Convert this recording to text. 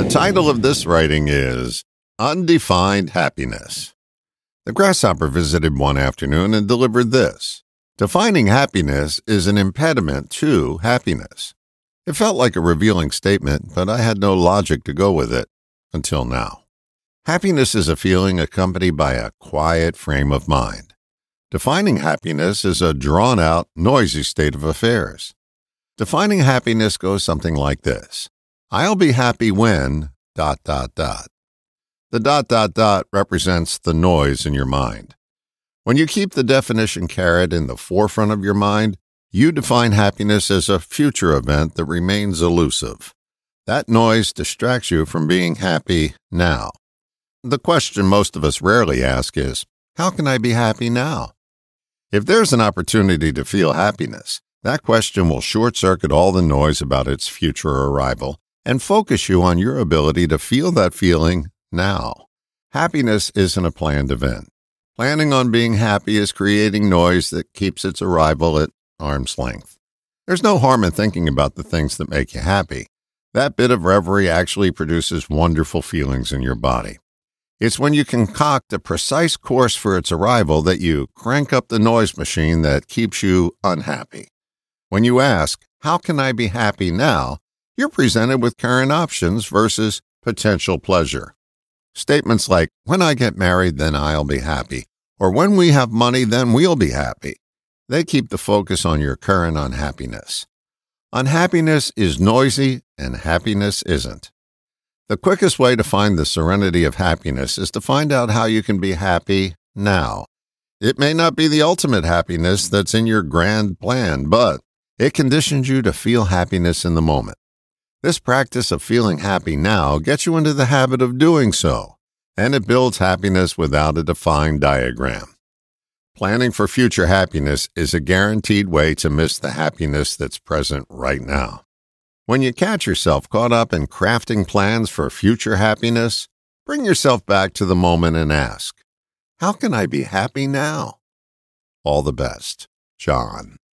title of this writing is Undefined Happiness. The grasshopper visited one afternoon and delivered this. Defining happiness is an impediment to happiness. It felt like a revealing statement, but I had no logic to go with it until now. Happiness is a feeling accompanied by a quiet frame of mind. Defining happiness is a drawn-out, noisy state of affairs. Defining happiness goes something like this. I'll be happy when ... The ... represents the noise in your mind. When you keep the definition caret in the forefront of your mind, you define happiness as a future event that remains elusive. That noise distracts you from being happy now. The question most of us rarely ask is, how can I be happy now? If there's an opportunity to feel happiness, that question will short-circuit all the noise about its future arrival and focus you on your ability to feel that feeling now. Happiness isn't a planned event. Planning on being happy is creating noise that keeps its arrival at arm's length. There's no harm in thinking about the things that make you happy. That bit of reverie actually produces wonderful feelings in your body. It's when you concoct a precise course for its arrival that you crank up the noise machine that keeps you unhappy. When you ask, how can I be happy now? You're presented with current options versus potential pleasure. Statements like, when I get married, then I'll be happy, or when we have money, then we'll be happy. They keep the focus on your current unhappiness. Unhappiness is noisy, and happiness isn't. The quickest way to find the serenity of happiness is to find out how you can be happy now. It may not be the ultimate happiness that's in your grand plan, but it conditions you to feel happiness in the moment. This practice of feeling happy now gets you into the habit of doing so, and it builds happiness without a defined diagram. Planning for future happiness is a guaranteed way to miss the happiness that's present right now. When you catch yourself caught up in crafting plans for future happiness, bring yourself back to the moment and ask, how can I be happy now? All the best, John.